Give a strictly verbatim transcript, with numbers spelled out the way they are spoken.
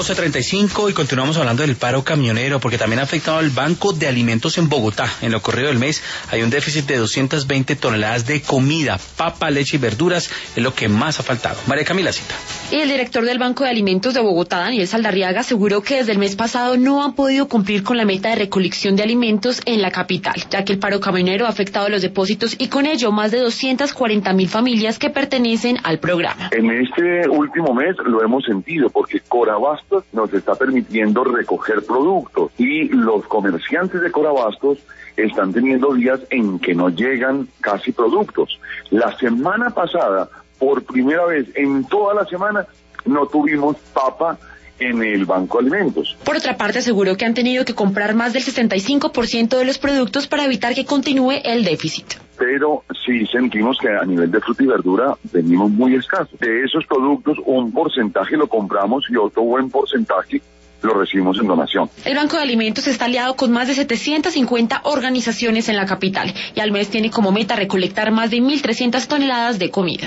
doce treinta y cinco y continuamos hablando del paro camionero porque también ha afectado al Banco de Alimentos en Bogotá. En lo corrido del mes hay un déficit de doscientas veinte toneladas de comida, papa, leche y verduras, es lo que más ha faltado. María Camila Cita. Y el director del Banco de Alimentos de Bogotá, Daniel Saldarriaga, aseguró que desde el mes pasado no han podido cumplir con la meta de recolección de alimentos en la capital, ya que el paro camionero ha afectado los depósitos y con ello más de doscientas cuarenta mil familias que pertenecen al programa. En este último mes lo hemos sentido porque Corabastos nos está permitiendo recoger productos y los comerciantes de Corabastos están teniendo días en que no llegan casi productos. La semana pasada, por primera vez en toda la semana, no tuvimos papa en el Banco de Alimentos. Por otra parte, aseguró que han tenido que comprar más del sesenta y cinco por ciento de los productos para evitar que continúe el déficit. Pero sí sentimos que a nivel de fruta y verdura venimos muy escasos. De esos productos, un porcentaje lo compramos y otro buen porcentaje lo recibimos en donación. El Banco de Alimentos está aliado con más de setecientas cincuenta organizaciones en la capital y al mes tiene como meta recolectar más de mil trescientas toneladas de comida.